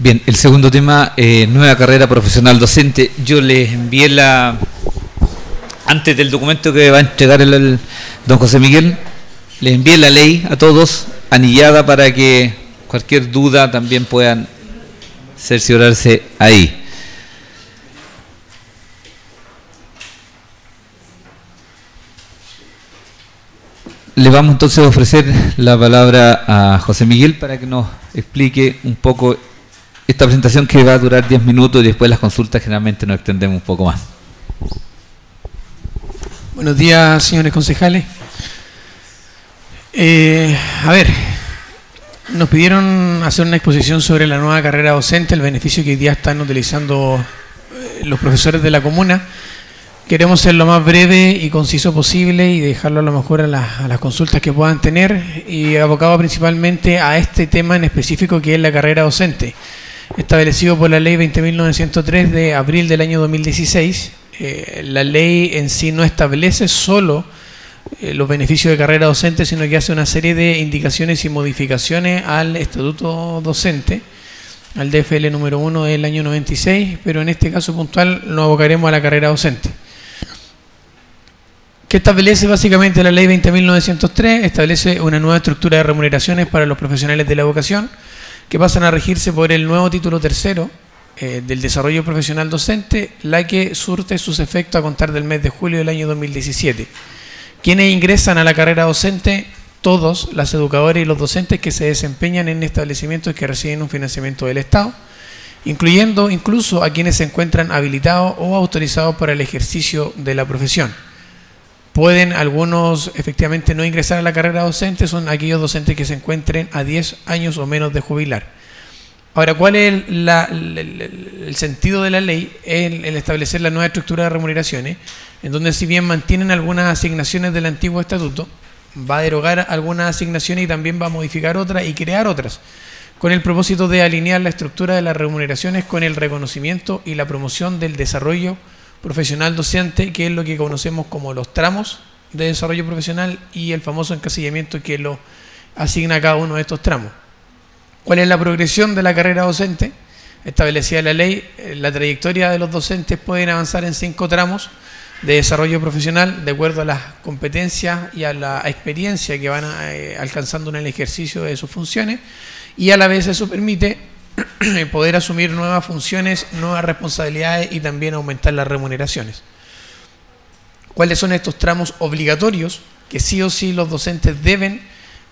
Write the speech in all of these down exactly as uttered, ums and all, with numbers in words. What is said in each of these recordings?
Bien, el segundo tema, eh, nueva carrera profesional docente. Yo les envié la... Antes del documento que va a entregar el, el don José Miguel, les envié la ley a todos, anillada, para que cualquier duda también puedan cerciorarse ahí. Le vamos entonces a ofrecer la palabra a José Miguel para que nos explique un poco esta presentación, que va a durar diez minutos, y después las consultas generalmente nos extendemos un poco más. Buenos días, señores concejales. Eh, a ver, nos pidieron hacer una exposición sobre la nueva carrera docente, el beneficio que hoy día están utilizando los profesores de la comuna. Queremos ser lo más breve y conciso posible y dejarlo a lo mejor a, la, a las consultas que puedan tener, y abocado principalmente a este tema en específico, que es la carrera docente, establecido por la ley veinte mil novecientos tres de abril del año dos mil dieciséis. Eh, la ley en sí no establece solo eh, los beneficios de carrera docente, sino que hace una serie de indicaciones y modificaciones al estatuto docente, al D F L número uno del año noventa y seis, pero en este caso puntual nos abocaremos a la carrera docente. ¿Qué establece básicamente la ley veinte mil novecientos tres? Establece una nueva estructura de remuneraciones para los profesionales de la educación, que pasan a regirse por el nuevo título tercero eh, del desarrollo profesional docente, la que surte sus efectos a contar del mes de julio del año dos mil diecisiete. ¿Quiénes ingresan a la carrera docente? Todos, las educadoras y los docentes que se desempeñan en establecimientos que reciben un financiamiento del Estado, incluyendo incluso a quienes se encuentran habilitados o autorizados para el ejercicio de la profesión. Pueden algunos efectivamente no ingresar a la carrera docente, son aquellos docentes que se encuentren a diez años o menos de jubilar. Ahora, ¿cuál es el, la, el, el, el sentido de la ley? El, el establecer la nueva estructura de remuneraciones, en donde, si bien mantienen algunas asignaciones del antiguo estatuto, va a derogar algunas asignaciones y también va a modificar otras y crear otras, con el propósito de alinear la estructura de las remuneraciones con el reconocimiento y la promoción del desarrollo profesional docente, que es lo que conocemos como los tramos de desarrollo profesional, y el famoso encasillamiento que lo asigna a cada uno de estos tramos. ¿Cuál es la progresión de la carrera docente? Establecida en la ley, la trayectoria de los docentes pueden avanzar en cinco tramos de desarrollo profesional de acuerdo a las competencias y a la experiencia que van a, eh, alcanzando en el ejercicio de sus funciones, y a la vez eso permite poder asumir nuevas funciones, nuevas responsabilidades y también aumentar las remuneraciones. ¿Cuáles son estos tramos obligatorios que sí o sí los docentes deben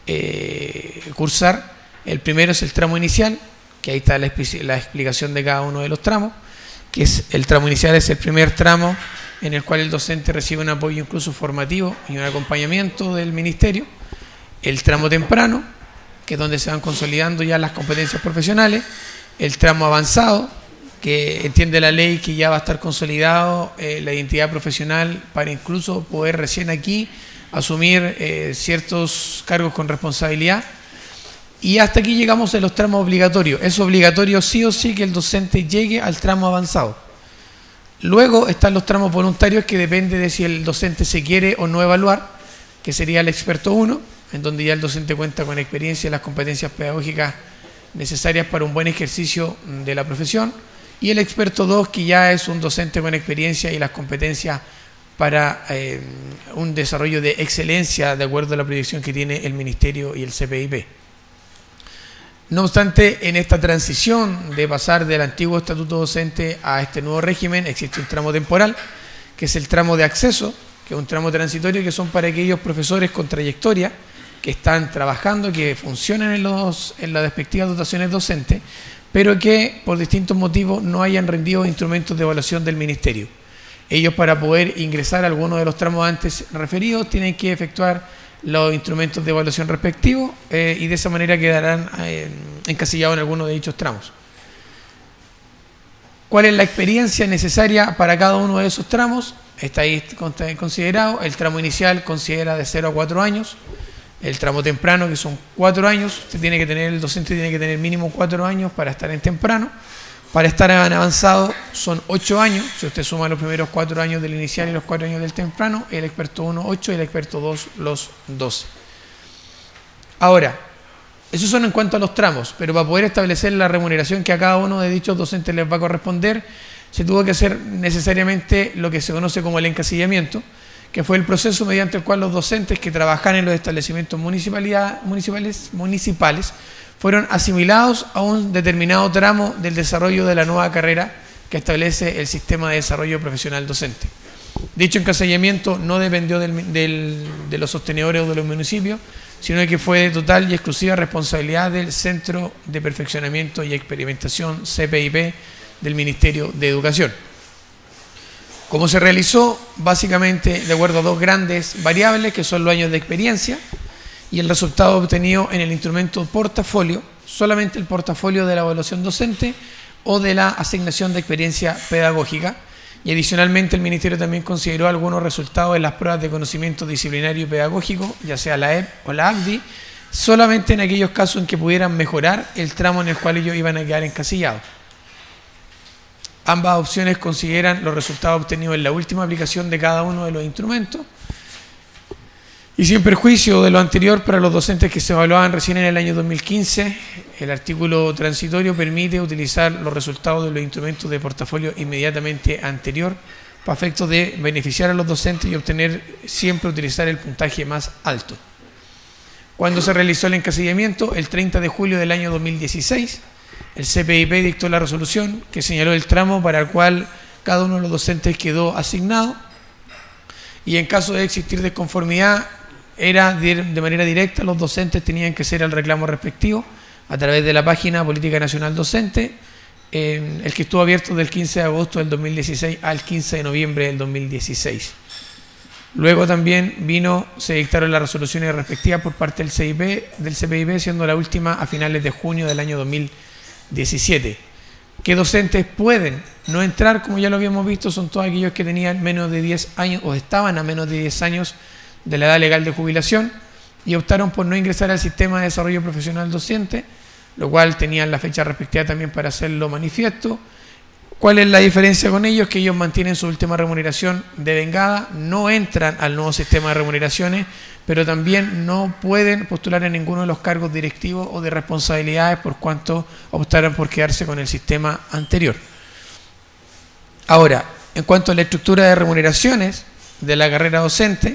eh, cursar? El primero es el tramo inicial, que ahí está la, la explicación de cada uno de los tramos, que es el tramo inicial, es el primer tramo en el cual el docente recibe un apoyo incluso formativo y un acompañamiento del ministerio. El tramo temprano, que es donde se van consolidando ya las competencias profesionales. El tramo avanzado, que entiende la ley que ya va a estar consolidado eh, la identidad profesional para incluso poder recién aquí asumir eh, ciertos cargos con responsabilidad. Y hasta aquí llegamos a los tramos obligatorios. Es obligatorio sí o sí que el docente llegue al tramo avanzado. Luego están los tramos voluntarios, que depende de si el docente se quiere o no evaluar, que sería el experto uno, en donde ya el docente cuenta con experiencia y las competencias pedagógicas necesarias para un buen ejercicio de la profesión, y el experto dos, que ya es un docente con experiencia y las competencias para eh, un desarrollo de excelencia de acuerdo a la proyección que tiene el Ministerio y el C P I P. No obstante, en esta transición de pasar del antiguo estatuto docente a este nuevo régimen, existe un tramo temporal, que es el tramo de acceso, que es un tramo transitorio, que son para aquellos profesores con trayectoria que están trabajando, que funcionan en, los, en las respectivas dotaciones docentes, pero que por distintos motivos no hayan rendido instrumentos de evaluación del Ministerio. Ellos, para poder ingresar a alguno de los tramos antes referidos, tienen que efectuar los instrumentos de evaluación respectivos eh, y de esa manera quedarán eh, encasillados en alguno de dichos tramos. ¿Cuál es la experiencia necesaria para cada uno de esos tramos? Está ahí considerado. El tramo inicial considera de cero a cuatro años. El tramo temprano, que son cuatro años, usted tiene que tener, el docente tiene que tener mínimo cuatro años para estar en temprano. Para estar en avanzado son ocho años, si usted suma los primeros cuatro años del inicial y los cuatro años del temprano, el experto uno, ocho, y el experto dos, los doce. Ahora, Eso son en cuanto a los tramos, pero para poder establecer la remuneración que a cada uno de dichos docentes les va a corresponder, se tuvo que hacer necesariamente lo que se conoce como el encasillamiento, que fue el proceso mediante el cual los docentes que trabajan en los establecimientos municipales, municipales fueron asimilados a un determinado tramo del desarrollo de la nueva carrera que establece el sistema de desarrollo profesional docente. Dicho encasillamiento no dependió del, del, de los sostenedores o de los municipios, sino que fue de total y exclusiva responsabilidad del Centro de Perfeccionamiento y Experimentación, C P I P, del Ministerio de Educación. ¿Cómo se realizó? Básicamente de acuerdo a dos grandes variables, que son los años de experiencia y el resultado obtenido en el instrumento portafolio, solamente el portafolio de la evaluación docente o de la asignación de experiencia pedagógica. Y adicionalmente el Ministerio también consideró algunos resultados en las pruebas de conocimiento disciplinario y pedagógico, ya sea la E P o la A C D I, solamente en aquellos casos en que pudieran mejorar el tramo en el cual ellos iban a quedar encasillados. Ambas opciones consideran los resultados obtenidos en la última aplicación de cada uno de los instrumentos. Y sin perjuicio de lo anterior, para los docentes que se evaluaban recién en el año dos mil quince, el artículo transitorio permite utilizar los resultados de los instrumentos de portafolio inmediatamente anterior para efectos de beneficiar a los docentes y obtener siempre utilizar el puntaje más alto. Cuando se realizó el encasillamiento, el treinta de julio del año dos mil dieciséis, el C P I P dictó la resolución que señaló el tramo para el cual cada uno de los docentes quedó asignado, y en caso de existir desconformidad, era de manera directa, los docentes tenían que hacer el reclamo respectivo a través de la página Política Nacional Docente, eh, el que estuvo abierto del quince de agosto del dos mil dieciséis al quince de noviembre del dos mil dieciséis. Luego también vino, se dictaron las resoluciones respectivas por parte del C I P, del C P I P, siendo la última a finales de junio del año dos mil diecisiete. ¿Qué docentes pueden no entrar? Como ya lo habíamos visto, son todos aquellos que tenían menos de diez años o estaban a menos de diez años de la edad legal de jubilación y optaron por no ingresar al sistema de desarrollo profesional docente, lo cual tenían la fecha respectiva también para hacerlo manifiesto. ¿Cuál es la diferencia con ellos? Que ellos mantienen su última remuneración devengada, no entran al nuevo sistema de remuneraciones, pero también no pueden postular en ninguno de los cargos directivos o de responsabilidades por cuanto optaron por quedarse con el sistema anterior. Ahora, en cuanto a la estructura de remuneraciones de la carrera docente,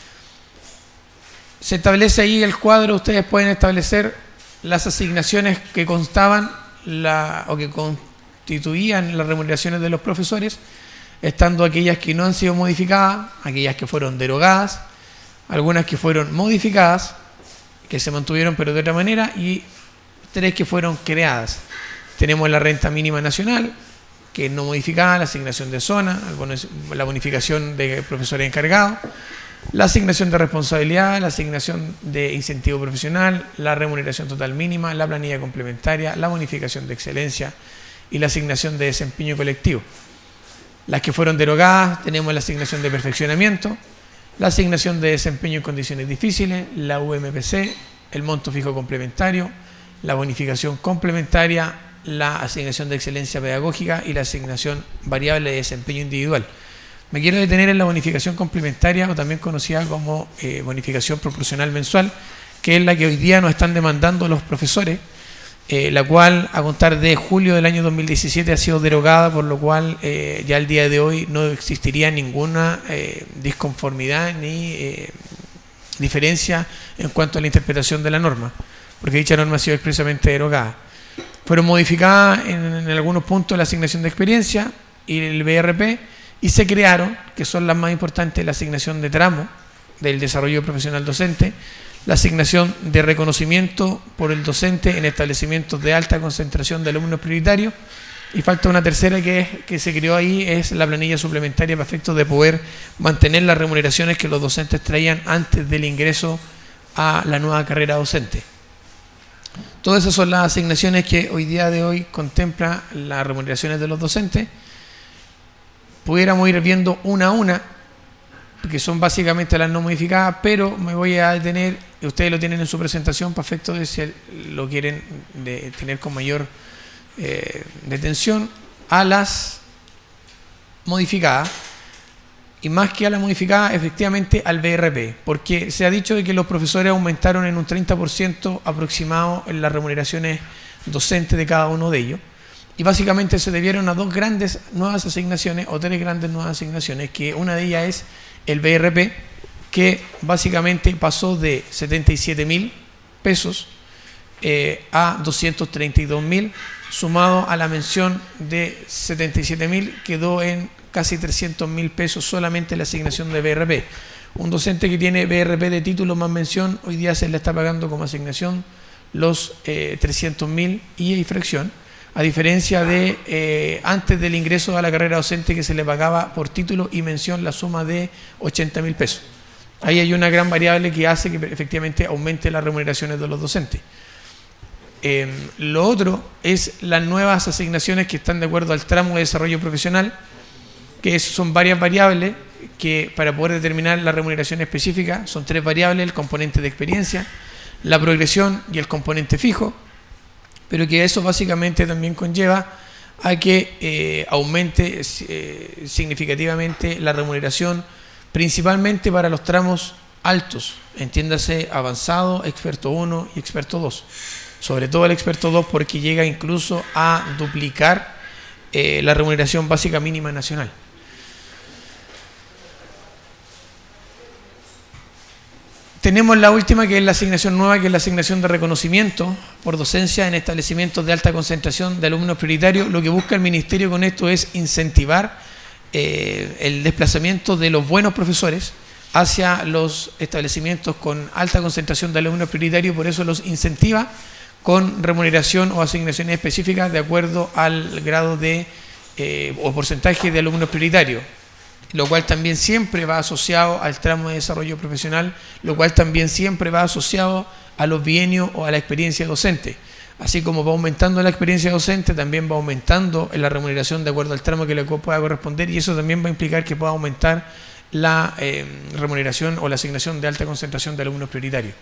se establece ahí el cuadro. Ustedes pueden establecer las asignaciones que constaban la, o que constituían las remuneraciones de los profesores, estando aquellas que no han sido modificadas, aquellas que fueron derogadas, algunas que fueron modificadas, que se mantuvieron pero de otra manera, y tres que fueron creadas. Tenemos la renta mínima nacional, que es no modificada, la asignación de zona, la bonificación de profesores encargados, la asignación de responsabilidad, la asignación de incentivo profesional, la remuneración total mínima, la planilla complementaria, la bonificación de excelencia y la asignación de desempeño colectivo. Las que fueron derogadas, tenemos la asignación de perfeccionamiento, la asignación de desempeño en condiciones difíciles, la U M P C, el monto fijo complementario, la bonificación complementaria, la asignación de excelencia pedagógica y la asignación variable de desempeño individual. Me quiero detener en la bonificación complementaria, o también conocida como eh, bonificación proporcional mensual, que es la que hoy día nos están demandando los profesores, eh, la cual a contar de julio del año dos mil diecisiete ha sido derogada, por lo cual eh, ya el día de hoy no existiría ninguna eh, disconformidad ni eh, diferencia en cuanto a la interpretación de la norma, porque dicha norma ha sido expresamente derogada. Fueron modificadas en, en algunos puntos la asignación de experiencia y el B R P, y se crearon, que son las más importantes, la asignación de tramo del desarrollo profesional docente, la asignación de reconocimiento por el docente en establecimientos de alta concentración de alumnos prioritarios, y falta una tercera que, es, que se creó ahí, es la planilla suplementaria para efectos de poder mantener las remuneraciones que los docentes traían antes del ingreso a la nueva carrera docente. Todas esas son las asignaciones que hoy día de hoy contempla las remuneraciones de los docentes. Pudiéramos ir viendo una a una, que son básicamente las no modificadas, pero me voy a detener, y ustedes lo tienen en su presentación, para efectos de si lo quieren de tener con mayor eh, detención, a las modificadas. y más que a la modificada, efectivamente al B R P, porque se ha dicho de que los profesores aumentaron en un treinta por ciento aproximado en las remuneraciones docentes de cada uno de ellos, y básicamente se debieron a dos grandes nuevas asignaciones, o tres grandes nuevas asignaciones, que una de ellas es el B R P, que básicamente pasó de setenta y siete mil pesos eh, a doscientos treinta y dos mil, sumado a la mención de setenta y siete mil, quedó en casi trescientos mil pesos solamente la asignación de B R P. Un docente que tiene B R P de título más mención, hoy día se le está pagando como asignación los eh, trescientos mil y y fracción, a diferencia de eh, antes del ingreso a la carrera docente, que se le pagaba por título y mención la suma de ochenta mil pesos. Ahí hay una gran variable que hace que efectivamente aumente las remuneraciones de los docentes. Eh, lo otro es las nuevas asignaciones que están de acuerdo al tramo de desarrollo profesional, que son varias variables que para poder determinar la remuneración específica son tres variables: el componente de experiencia, la progresión y el componente fijo, pero que eso básicamente también conlleva a que eh, aumente eh, significativamente la remuneración, principalmente para los tramos altos, entiéndase avanzado, experto uno y experto dos. Sobre todo el experto dos, porque llega incluso a duplicar eh, la remuneración básica mínima nacional. Tenemos la última, que es la asignación nueva, que es la asignación de reconocimiento por docencia en establecimientos de alta concentración de alumnos prioritarios. Lo que busca el Ministerio con esto es incentivar eh, el desplazamiento de los buenos profesores hacia los establecimientos con alta concentración de alumnos prioritarios, por eso los incentiva con remuneración o asignaciones específicas de acuerdo al grado de eh, o porcentaje de alumnos prioritarios, lo cual también siempre va asociado al tramo de desarrollo profesional, lo cual también siempre va asociado a los bienios o a la experiencia docente. Así como va aumentando la experiencia docente, también va aumentando la remuneración de acuerdo al tramo que le pueda corresponder, y eso también va a implicar que pueda aumentar la eh, remuneración o la asignación de alta concentración de alumnos prioritarios.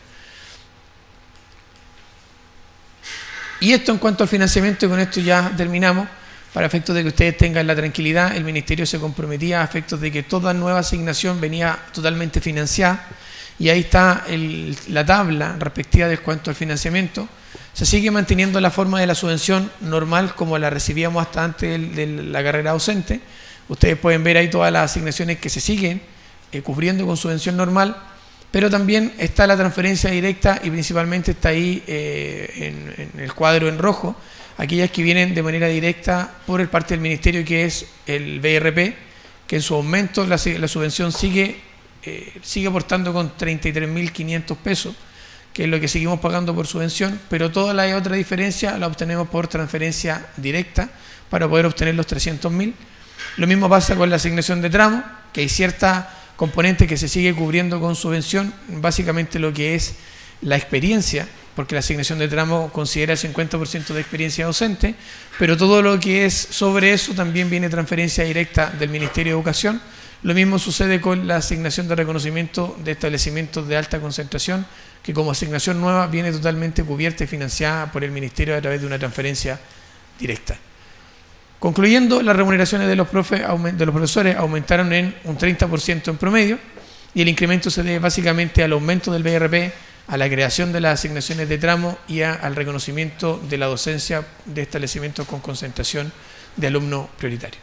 Y esto en cuanto al financiamiento, y con esto ya terminamos. Para efectos de que ustedes tengan la tranquilidad, el Ministerio se comprometía a efectos de que toda nueva asignación venía totalmente financiada, y ahí está el, la tabla respectiva de cuanto al financiamiento. Se sigue manteniendo la forma de la subvención normal como la recibíamos hasta antes de, de la carrera docente. Ustedes pueden ver ahí todas las asignaciones que se siguen eh, cubriendo con subvención normal, pero también está la transferencia directa, y principalmente está ahí eh, en, en el cuadro en rojo, aquellas que vienen de manera directa por el parte del Ministerio, que es el B R P, que en su aumento la, la subvención sigue, eh, sigue aportando con treinta y tres mil quinientos pesos, que es lo que seguimos pagando por subvención, pero toda la otra diferencia la obtenemos por transferencia directa para poder obtener los trescientos mil. Lo mismo pasa con la asignación de tramo, que hay cierta componente que se sigue cubriendo con subvención, básicamente lo que es la experiencia, porque la asignación de tramo considera el cincuenta por ciento de experiencia docente, pero todo lo que es sobre eso también viene transferencia directa del Ministerio de Educación. Lo mismo sucede con la asignación de reconocimiento de establecimientos de alta concentración, que como asignación nueva viene totalmente cubierta y financiada por el Ministerio a través de una transferencia directa. Concluyendo, las remuneraciones de los, profe, de los profesores aumentaron en un treinta por ciento en promedio, y el incremento se debe básicamente al aumento del B R P, a la creación de las asignaciones de tramo y a, al reconocimiento de la docencia de establecimientos con concentración de alumnos prioritarios.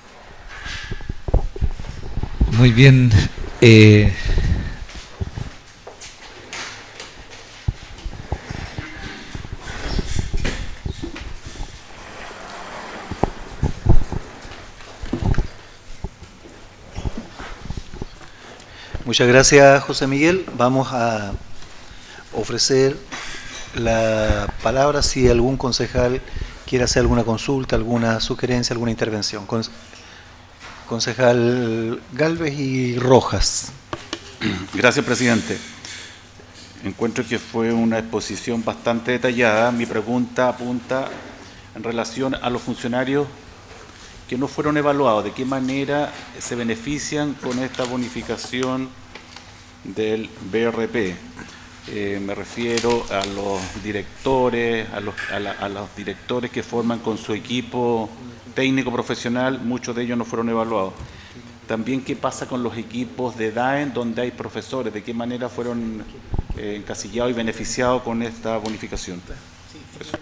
Muy bien. Eh, Muchas gracias, José Miguel. Vamos a ofrecer la palabra si algún concejal quiere hacer alguna consulta, alguna sugerencia, alguna intervención. Concejal Gálvez y Rojas. Gracias, presidente. Encuentro que fue una exposición bastante detallada. Mi pregunta apunta en relación a los funcionarios que no fueron evaluados. ¿De qué manera se benefician con esta bonificación del B R P? Eh, me refiero a los directores, a los, a, la, a los directores que forman con su equipo técnico profesional, muchos de ellos no fueron evaluados. También qué pasa con los equipos de D A E N donde hay profesores, de qué manera fueron eh, encasillados y beneficiados con esta bonificación. Eso.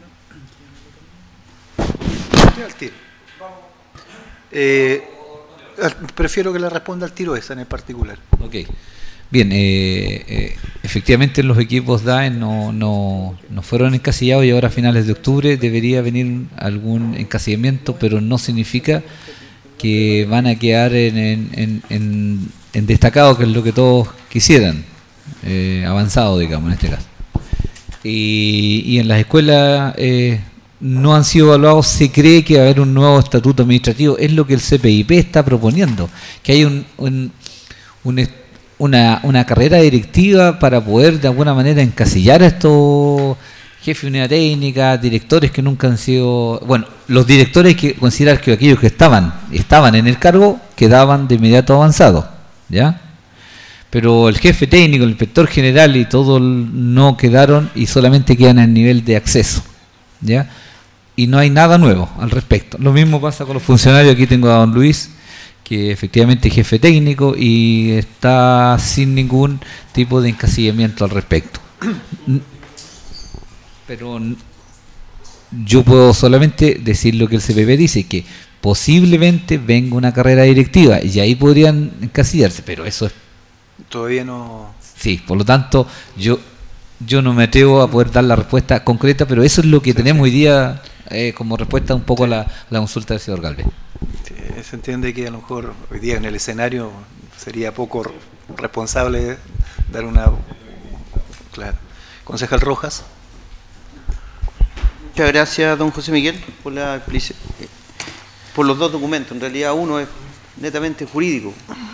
Eh, prefiero que la responda al tiro esa en el particular. Ok. Bien, eh, eh, efectivamente los equipos D A E N no, no, no fueron encasillados y ahora a finales de octubre debería venir algún encasillamiento, pero no significa que van a quedar en, en, en, en, en destacado, que es lo que todos quisieran, eh, avanzado, digamos, en este caso. Y, y en las escuelas eh, no han sido evaluados, se cree que va a haber un nuevo estatuto administrativo, es lo que el C P I P está proponiendo, que hay un, un, un una, una carrera directiva para poder de alguna manera encasillar a estos jefes de unidad técnica, directores que nunca han sido, bueno, los directores que considerar que aquellos que estaban, estaban en el cargo, quedaban de inmediato avanzados, ¿ya? Pero el jefe técnico, el inspector general y todos no quedaron y solamente quedan en el nivel de acceso, ¿ya? Y no hay nada nuevo al respecto. Lo mismo pasa con los funcionarios, aquí tengo a don Luis, que efectivamente es jefe técnico y está sin ningún tipo de encasillamiento al respecto. Pero yo puedo solamente decir lo que el C P P dice, que posiblemente venga una carrera directiva y ahí podrían encasillarse, pero eso es... Todavía no... Sí, por lo tanto, yo yo no me atrevo a poder dar la respuesta concreta, pero eso es lo que sí, tenemos sí. hoy día eh, como respuesta un poco sí. a la, la consulta del señor Galvez. Sí, se entiende que a lo mejor hoy día en el escenario sería poco responsable dar una... Claro. Concejal Rojas. Muchas gracias, don José Miguel, por, la, por los dos documentos. En realidad uno es netamente jurídico.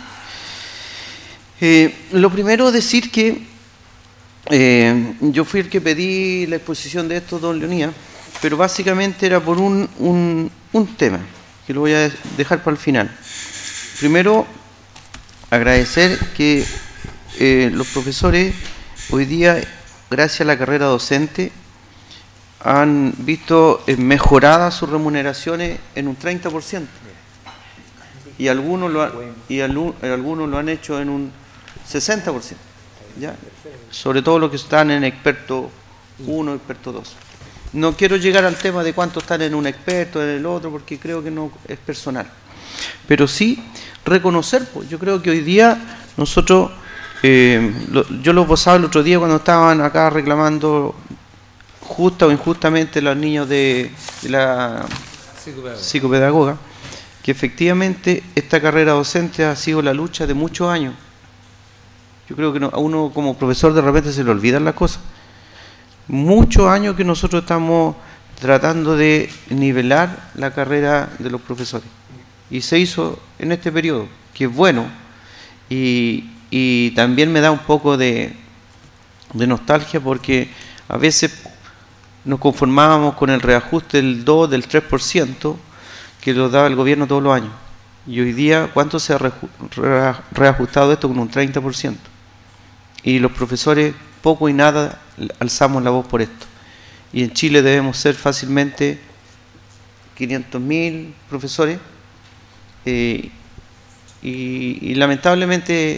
Eh, lo primero, decir que eh, yo fui el que pedí la exposición de esto, don Leonía, pero básicamente era por un, un, un tema, que lo voy a dejar para el final. Primero, agradecer que eh, los profesores hoy día, gracias a la carrera docente, han visto mejoradas sus remuneraciones en un treinta por ciento y algunos lo, ha, y algunos lo han hecho en un sesenta por ciento, ¿ya? Sobre todo los que están en experto uno, experto dos. No quiero llegar al tema de cuántos están en un experto, en el otro, porque creo que no es personal. Pero sí reconocer, pues, yo creo que hoy día nosotros, eh, lo, yo lo posaba el otro día cuando estaban acá reclamando justa o injustamente los niños de, de la psicopedagoga. psicopedagoga, que efectivamente esta carrera docente ha sido la lucha de muchos años. Yo creo que no, a uno como profesor de repente se le olvidan las cosas. Muchos años que nosotros estamos tratando de nivelar la carrera de los profesores. Y se hizo en este periodo, que es bueno, y, y también me da un poco de, de nostalgia porque a veces nos conformábamos con el reajuste del dos, del tres por ciento que lo daba el gobierno todos los años. Y hoy día, ¿cuánto se ha reajustado esto? Con un treinta por ciento. Y los profesores, poco y nada, alzamos la voz por esto. Y en Chile debemos ser fácilmente quinientos mil profesores. Eh, y, y lamentablemente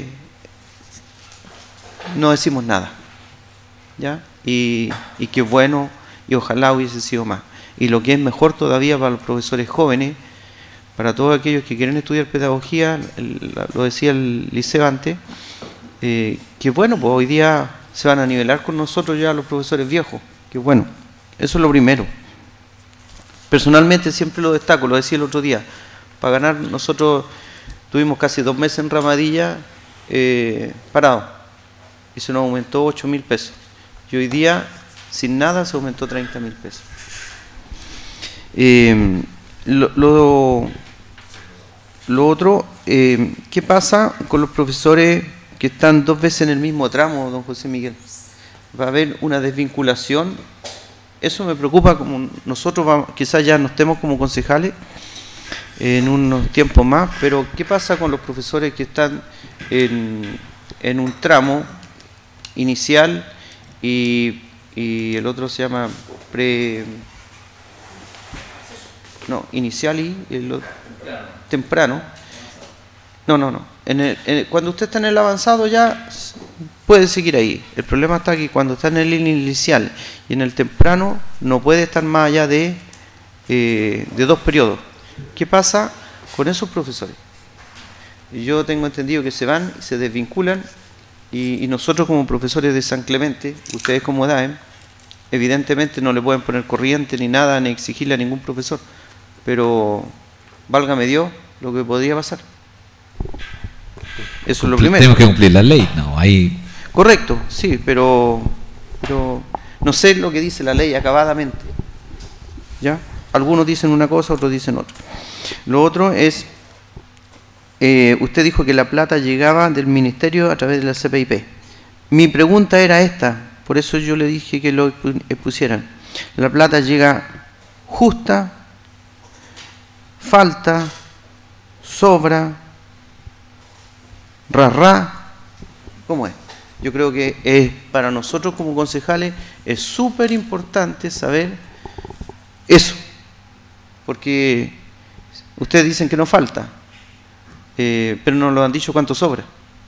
no decimos nada. ¿Ya? Y, y qué bueno, y ojalá hubiese sido más. Y lo que es mejor todavía para los profesores jóvenes, para todos aquellos que quieren estudiar pedagogía, el, lo decía el liceo antes, eh, que bueno, pues hoy día se van a nivelar con nosotros ya los profesores viejos, que bueno, eso es lo primero. Personalmente siempre lo destaco, lo decía el otro día, para ganar nosotros tuvimos casi dos meses en Ramadilla eh, parados, y se nos aumentó ocho mil pesos. Y hoy día, sin nada, se aumentó treinta mil pesos. Eh, lo, lo, lo otro, eh, ¿qué pasa con los profesores que están dos veces en el mismo tramo, don José Miguel? ¿Va a haber una desvinculación? Eso me preocupa, como nosotros vamos, quizás ya no estemos como concejales en unos tiempos más, pero ¿qué pasa con los profesores que están en, en un tramo inicial y, y el otro se llama pre... No, inicial y el otro, temprano. No, no, no. En el, en el, cuando usted está en el avanzado ya puede seguir ahí. El problema está que cuando está en el inicial y en el temprano no puede estar más allá de, eh, de dos periodos. ¿Qué pasa con esos profesores? Yo tengo entendido que se van, se desvinculan y, y nosotros como profesores de San Clemente, ustedes como D A E M, evidentemente no le pueden poner corriente ni nada, ni exigirle a ningún profesor, pero válgame Dios lo que podría pasar. Eso es lo primero. Tenemos que cumplir la ley, no, ahí... Correcto, sí, pero, pero no sé lo que dice la ley acabadamente. ¿Ya? Algunos dicen una cosa, otros dicen otra. Lo otro es, eh, usted dijo que la plata llegaba del ministerio a través de la C P I P. Mi pregunta era esta, por eso yo le dije que lo expusieran. La plata llega justa, falta, sobra, ra-ra, ¿cómo es? Yo creo que es, para nosotros como concejales es súper importante saber eso, porque ustedes dicen que no falta, eh, pero no lo han dicho cuánto sobra.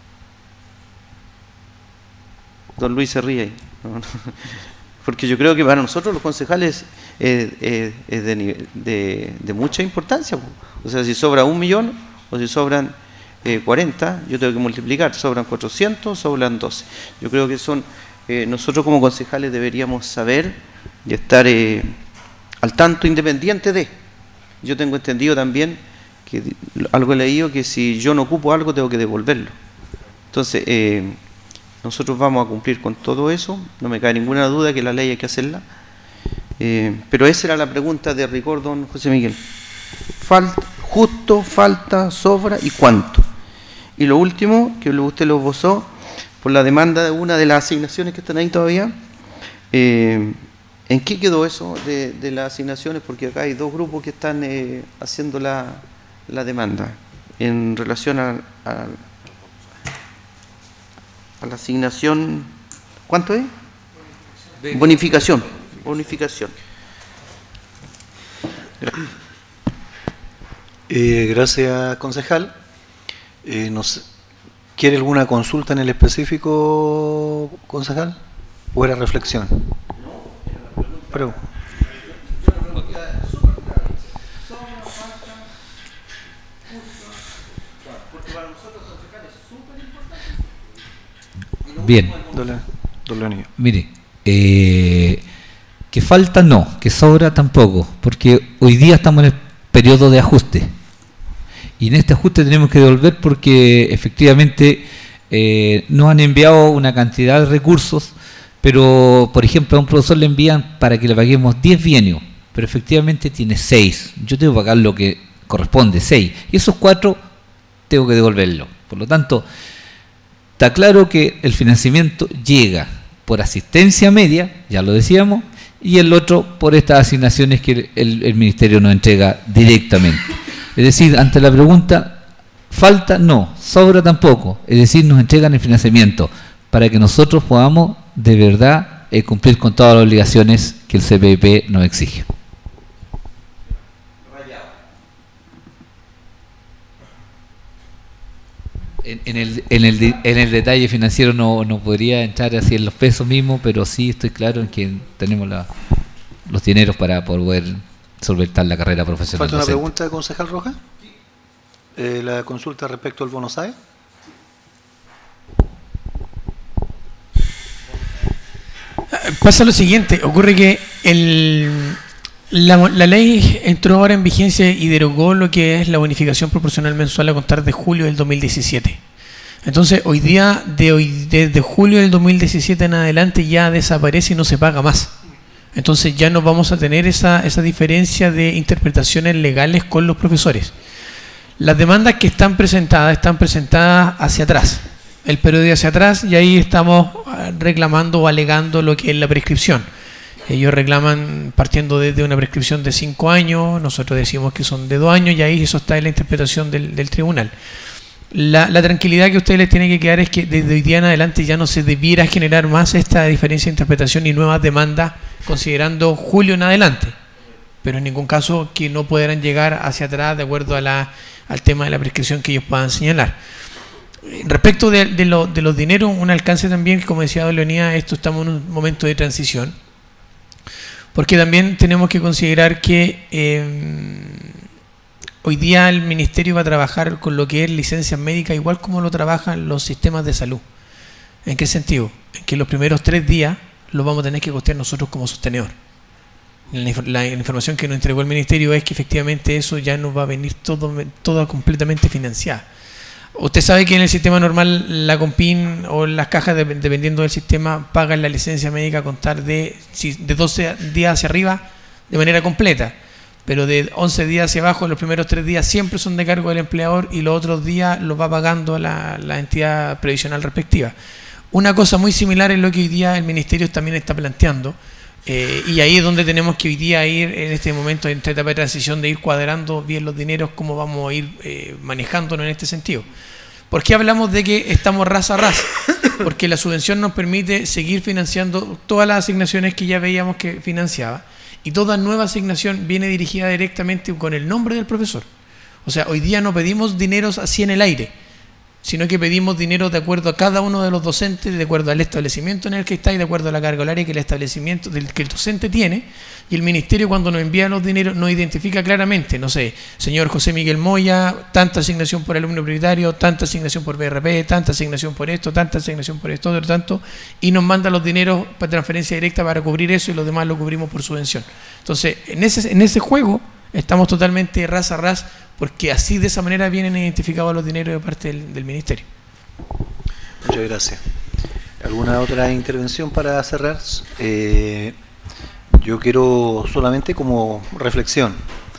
Don Luis se ríe ahí. No, no. Porque yo creo que para nosotros los concejales es, es, es de, de, de mucha importancia. O sea, si sobra un millón o si sobran eh, cuarenta, yo tengo que multiplicar. Sobran cuatrocientos, sobran doce. Yo creo que son, eh, nosotros como concejales deberíamos saber y estar eh, al tanto independiente de. Yo tengo entendido también, que algo he leído, que si yo no ocupo algo tengo que devolverlo. Entonces, eh, nosotros vamos a cumplir con todo eso, no me cae ninguna duda que la ley hay que hacerla, eh, pero esa era la pregunta de rigor, don José Miguel. Falta, justo, falta, sobra y cuánto. Y lo último, que usted lo esbozó, por la demanda de una de las asignaciones que están ahí todavía, eh, ¿en qué quedó eso de, de las asignaciones? Porque acá hay dos grupos que están eh, haciendo la, la demanda en relación a, a a la asignación, ¿cuánto es? Bonificación. Bonificación. Eh, gracias, concejal. Eh, nos, ¿Quiere alguna consulta en el específico, concejal? ¿O era reflexión? Pero, bien. Mire, eh, que falta no, que sobra tampoco, porque hoy día estamos en el periodo de ajuste y en este ajuste tenemos que devolver porque efectivamente eh, nos han enviado una cantidad de recursos, pero por ejemplo a un profesor le envían para que le paguemos diez bienios, pero efectivamente tiene seis. Yo tengo que pagar lo que corresponde, seis, y esos cuatro tengo que devolverlo. Por lo tanto, está claro que el financiamiento llega por asistencia media, ya lo decíamos, y el otro por estas asignaciones que el, el Ministerio nos entrega directamente. Es decir, ante la pregunta, falta no, sobra tampoco, es decir, nos entregan el financiamiento para que nosotros podamos de verdad eh, cumplir con todas las obligaciones que el C P I P nos exige. En, en, el, en, el, en el detalle financiero no, no podría entrar así en los pesos mismos, pero sí estoy claro en que tenemos la, los dineros para poder solventar la carrera profesional. ¿Falta una docente. pregunta, concejal Rojas? Eh, ¿La consulta respecto al bono S A E? Pasa lo siguiente, ocurre que el, la, la ley entró ahora en vigencia y derogó lo que es la bonificación proporcional mensual a contar de julio del dos mil diecisiete. Entonces, hoy día, de hoy, desde julio del dos mil diecisiete en adelante ya desaparece y no se paga más. Entonces ya no vamos a tener esa, esa diferencia de interpretaciones legales con los profesores. Las demandas que están presentadas, están presentadas hacia atrás, el periodo hacia atrás, y ahí estamos reclamando o alegando lo que es la prescripción. Ellos reclaman partiendo desde una prescripción de cinco años, nosotros decimos que son de dos años, y ahí eso está en la interpretación del, del tribunal. La, la tranquilidad que a ustedes les tiene que quedar es que desde hoy día en adelante ya no se debiera generar más esta diferencia de interpretación y nuevas demandas considerando julio en adelante. pero en ningún caso que no pudieran llegar hacia atrás de acuerdo a la, al tema de la prescripción que ellos puedan señalar. Respecto de, de, lo, de los dineros, un alcance también, como decía don Leonía, esto estamos en un momento de transición, porque también tenemos que considerar que eh, hoy día el Ministerio va a trabajar con lo que es licencias médicas, igual como lo trabajan los sistemas de salud. ¿En qué sentido? En que los primeros tres días los vamos a tener que costear nosotros como sostenedor. La, la información que nos entregó el Ministerio es que efectivamente eso ya nos va a venir todo, todo completamente financiado. Usted sabe que en el sistema normal la Compin o las cajas, de, dependiendo del sistema, pagan la licencia médica a contar de, de doce días hacia arriba de manera completa, pero de once días hacia abajo, los primeros tres días siempre son de cargo del empleador y los otros días los va pagando la, la entidad previsional respectiva. Una cosa muy similar es lo que hoy día el Ministerio también está planteando, eh, y ahí es donde tenemos que hoy día ir en este momento, en esta etapa de transición, de ir cuadrando bien los dineros, cómo vamos a ir eh, manejándonos en este sentido. ¿Por qué hablamos de que estamos ras a ras? Porque la subvención nos permite seguir financiando todas las asignaciones que ya veíamos que financiaba, y toda nueva asignación viene dirigida directamente con el nombre del profesor. O sea, hoy día no pedimos dineros así en el aire, sino que pedimos dinero de acuerdo a cada uno de los docentes, de acuerdo al establecimiento en el que está y de acuerdo a la carga horaria que el establecimiento del que el docente tiene, y el Ministerio, cuando nos envía los dineros, nos identifica claramente, no sé, señor José Miguel Moya, tanta asignación por alumno prioritario, tanta asignación por B R P, tanta asignación por esto, tanta asignación por esto, otro tanto, y nos manda los dineros para transferencia directa para cubrir eso, y los demás lo cubrimos por subvención. Entonces, en ese, en ese juego estamos totalmente ras a ras, porque así, de esa manera, vienen identificados los dineros de parte del, del Ministerio. Muchas gracias. ¿Alguna otra intervención para cerrar? Eh, yo quiero solamente como reflexión,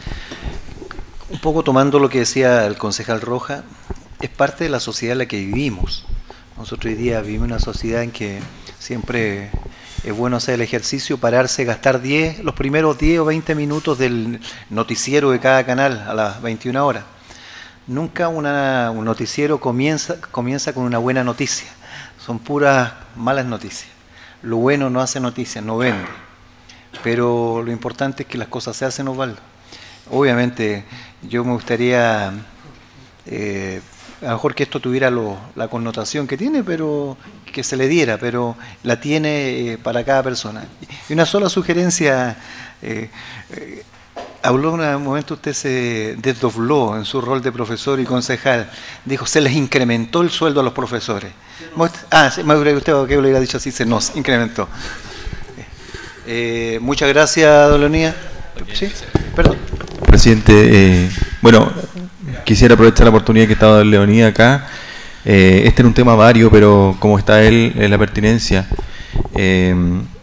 un poco tomando lo que decía el concejal Roja, es parte de la sociedad en la que vivimos. Nosotros hoy día vivimos en una sociedad en que siempre es bueno hacer el ejercicio, pararse, gastar diez, los primeros diez o veinte minutos del noticiero de cada canal a las veintiuna horas. Nunca una, un noticiero comienza, comienza con una buena noticia. Son puras malas noticias. Lo bueno no hace noticias, no vende. Pero lo importante es que las cosas se hacen, Osvaldo. Obviamente, yo me gustaría... Eh, a lo mejor que esto tuviera lo, la connotación que tiene, pero que se le diera, pero la tiene eh, para cada persona. Y una sola sugerencia, eh, eh, habló en un momento, usted se desdobló en su rol de profesor y concejal, dijo, se les incrementó el sueldo a los profesores. Ah, sí, me hubiera gustado que lo hubiera dicho así, se nos incrementó. Eh, muchas gracias, don Leonía. Sí, perdón. Presidente, eh, bueno, quisiera aprovechar la oportunidad que estaba don Leonía acá. Eh, este era un tema vario, pero como está él, en la pertinencia. Eh,